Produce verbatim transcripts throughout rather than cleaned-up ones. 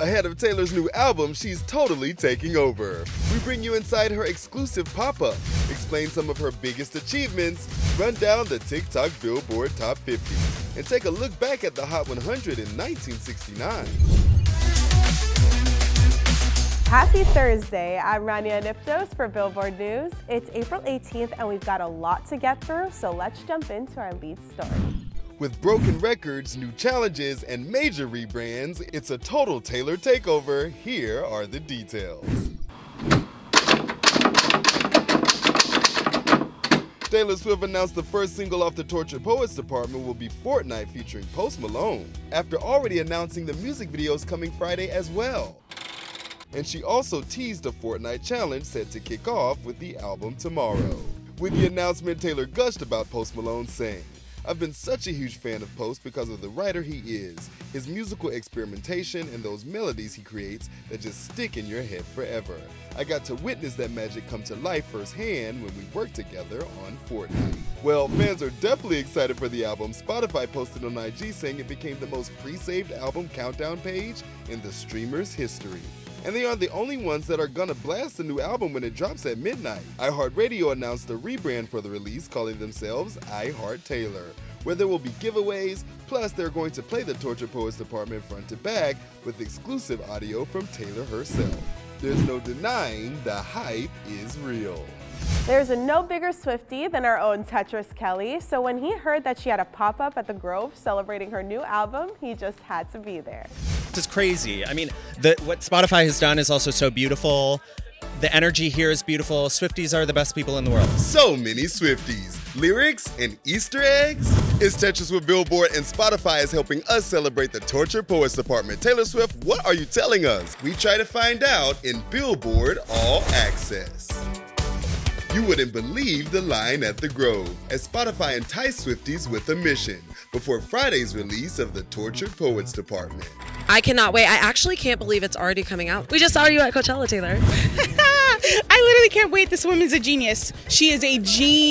Ahead of Taylor's new album, she's totally taking over. We bring you inside her exclusive pop-up, explain some of her biggest achievements, run down the TikTok Billboard Top fifty, and take a look back at the Hot one hundred in nineteen sixty-nine. Happy Thursday, I'm Rania Niptos for Billboard News. It's April eighteenth and we've got a lot to get through, so let's jump into our lead story. With broken records, new challenges, and major rebrands, it's a total Taylor takeover. Here are the details. Taylor Swift announced the first single off the Tortured Poets Department will be Fortnight featuring Post Malone, after already announcing the music videos coming Friday as well. And she also teased a Fortnite challenge set to kick off with the album tomorrow. With the announcement, Taylor gushed about Post Malone, saying, "I've been such a huge fan of Post because of the writer he is, his musical experimentation, and those melodies he creates that just stick in your head forever. I got to witness that magic come to life firsthand when we worked together on Fortnite." Well, fans are definitely excited for the album. Spotify posted on I G saying it became the most pre-saved album countdown page in the streamer's history. And they aren't the only ones that are gonna blast the new album when it drops at midnight. iHeartRadio announced a rebrand for the release, calling themselves iHeart Taylor, where there will be giveaways, plus they're going to play the Tortured Poets Department front to back with exclusive audio from Taylor herself. There's no denying the hype is real. There's a no bigger Swiftie than our own Tetris Kelly, so when he heard that she had a pop-up at the Grove celebrating her new album, he just had to be there. This is crazy. I mean, the, what Spotify has done is also so beautiful. The energy here is beautiful. Swifties are the best people in the world. So many Swifties, lyrics, and Easter eggs. It's Tetris with Billboard, and Spotify is helping us celebrate the Tortured Poets Department. Taylor Swift, what are you telling us? We try to find out in Billboard All Access. You wouldn't believe the line at the Grove, as Spotify enticed Swifties with a mission before Friday's release of the Tortured Poets Department. I cannot wait. I actually can't believe it's already coming out. We just saw you at Coachella, Taylor. I literally can't wait. This woman's a genius. She is a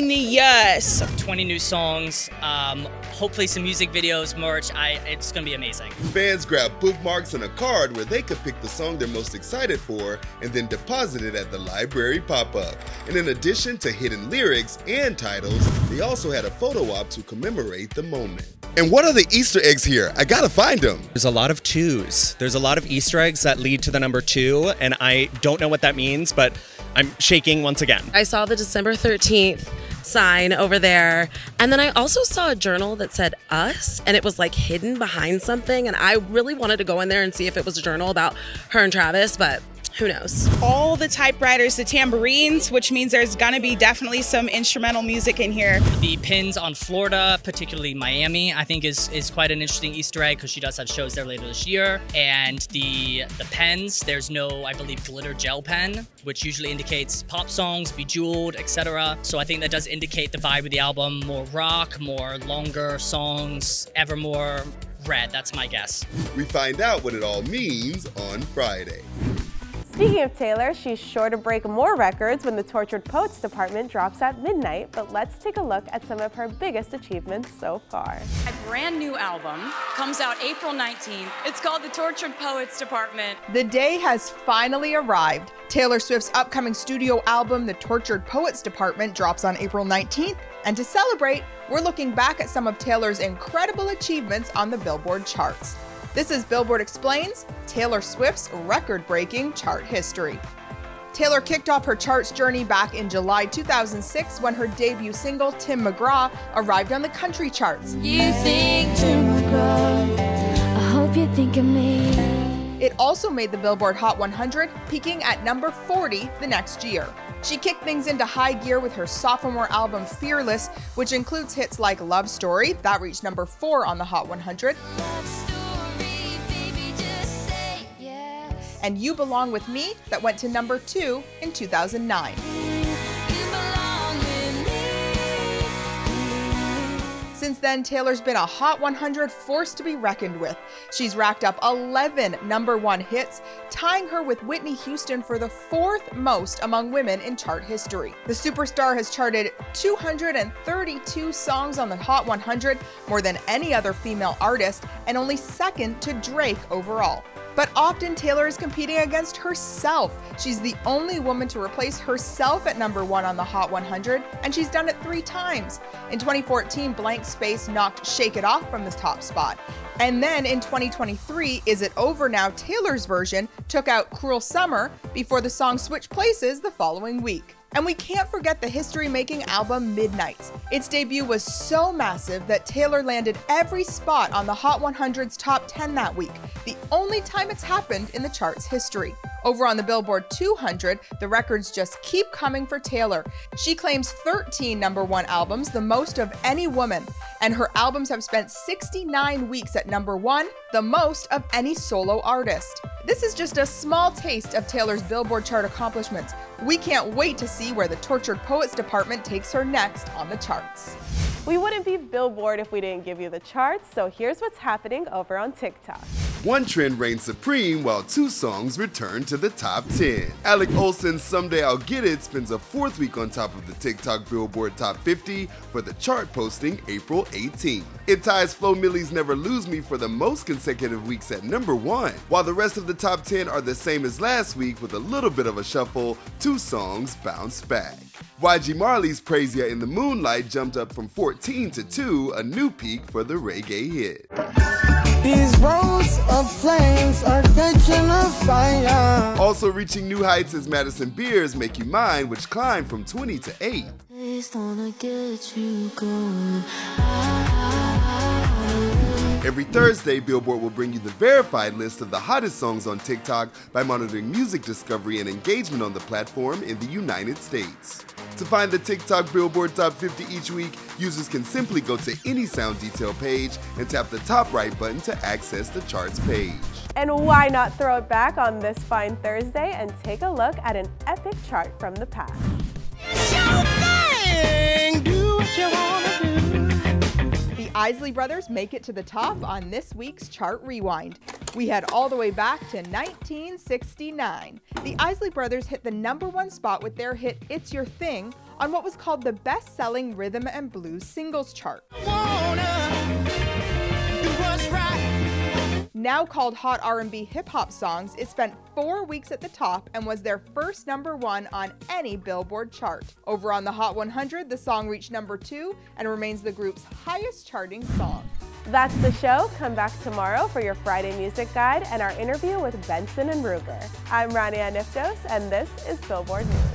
genius. twenty new songs, um, hopefully some music videos, merch. I, it's going to be amazing. Fans grab bookmarks and a card where they could pick the song they're most excited for and then deposit it at the library pop-up. And in addition to hidden lyrics and titles, they also had a photo op to commemorate the moment. And what are the Easter eggs here? I gotta find them. There's a lot of twos. There's a lot of Easter eggs that lead to the number two, and I don't know what that means, but I'm shaking once again. I saw the December thirteenth sign over there, and then I also saw a journal that said us, and it was like hidden behind something, and I really wanted to go in there and see if it was a journal about her and Travis, but who knows? All the typewriters, the tambourines, which means there's gonna be definitely some instrumental music in here. The pins on Florida, particularly Miami, I think is is quite an interesting Easter egg because she does have shows there later this year. And the the pens, there's no, I believe, glitter gel pen, which usually indicates pop songs, Bejeweled, et cetera. So I think that does indicate the vibe of the album: more rock, more longer songs, ever more red. That's my guess. We find out what it all means on Friday. Speaking of Taylor, she's sure to break more records when the Tortured Poets Department drops at midnight, but let's take a look at some of her biggest achievements so far. My brand new album comes out April nineteenth. It's called The Tortured Poets Department. The day has finally arrived. Taylor Swift's upcoming studio album, The Tortured Poets Department, drops on April nineteenth, and to celebrate, we're looking back at some of Taylor's incredible achievements on the Billboard charts. This is Billboard Explains, Taylor Swift's record-breaking chart history. Taylor kicked off her charts journey back in July two thousand six when her debut single, Tim McGraw, arrived on the country charts. You think Tim McGraw, I hope you think of me. It also made the Billboard Hot one hundred, peaking at number forty the next year. She kicked things into high gear with her sophomore album, Fearless, which includes hits like Love Story, that reached number four on the Hot one hundred. And You Belong With Me, that went to number two in two thousand nine. Since then, Taylor's been a Hot one hundred force to be reckoned with. She's racked up eleven number one hits, tying her with Whitney Houston for the fourth most among women in chart history. The superstar has charted two hundred thirty-two songs on the Hot one hundred, more than any other female artist, and only second to Drake overall. But often Taylor is competing against herself. She's the only woman to replace herself at number one on the Hot one hundred, and she's done it three times. In twenty fourteen, Blank Space knocked Shake It Off from the top spot. And then in twenty twenty-three, Is It Over Now, Taylor's version, took out Cruel Summer before the song switched places the following week. And we can't forget the history-making album Midnights. Its debut was so massive that Taylor landed every spot on the Hot one hundred's top ten that week, the only time it's happened in the chart's history. Over on the Billboard two hundred, the records just keep coming for Taylor. She claims thirteen number one albums, the most of any woman, and her albums have spent sixty-nine weeks at number one, the most of any solo artist. This is just a small taste of Taylor's Billboard chart accomplishments. We can't wait to see where the Tortured Poets department takes her next on the charts. We wouldn't be Billboard if we didn't give you the charts, so here's what's happening over on TikTok. One trend reigns supreme while two songs return to the top ten. Alec Olsen's Someday I'll Get It spends a fourth week on top of the TikTok Billboard Top fifty for the chart posting April eighteenth. It ties Flo Milli's Never Lose Me for the most consecutive weeks at number one. While the rest of the top ten are the same as last week with a little bit of a shuffle, two songs bounce back. Y G Marley's Praise Ya in the Moonlight jumped up from fourteen to two, a new peak for the reggae hit. These roads of flames are catching a fire. Also reaching new heights is Madison Beer's Make You Mine, which climbed from twenty to eight. Get you going. Every Thursday, Billboard will bring you the verified list of the hottest songs on TikTok by monitoring music discovery and engagement on the platform in the United States. To find the TikTok Billboard Top fifty each week, users can simply go to any sound detail page and tap the top right button to access the charts page. And why not throw it back on this fine Thursday and take a look at an epic chart from the past. It's your thing. Do what you wanna do. The Isley Brothers make it to the top on this week's Chart Rewind. We head all the way back to nineteen sixty-nine. The Isley Brothers hit the number one spot with their hit It's Your Thing on what was called the best-selling rhythm and blues singles chart. Now called Hot R and B Hip Hop Songs, it spent four weeks at the top and was their first number one on any Billboard chart. Over on the Hot one hundred, the song reached number two and remains the group's highest charting song. That's the show. Come back tomorrow for your Friday Music Guide and our interview with Benson and Ruger. I'm Rania Niftos, and this is Billboard News.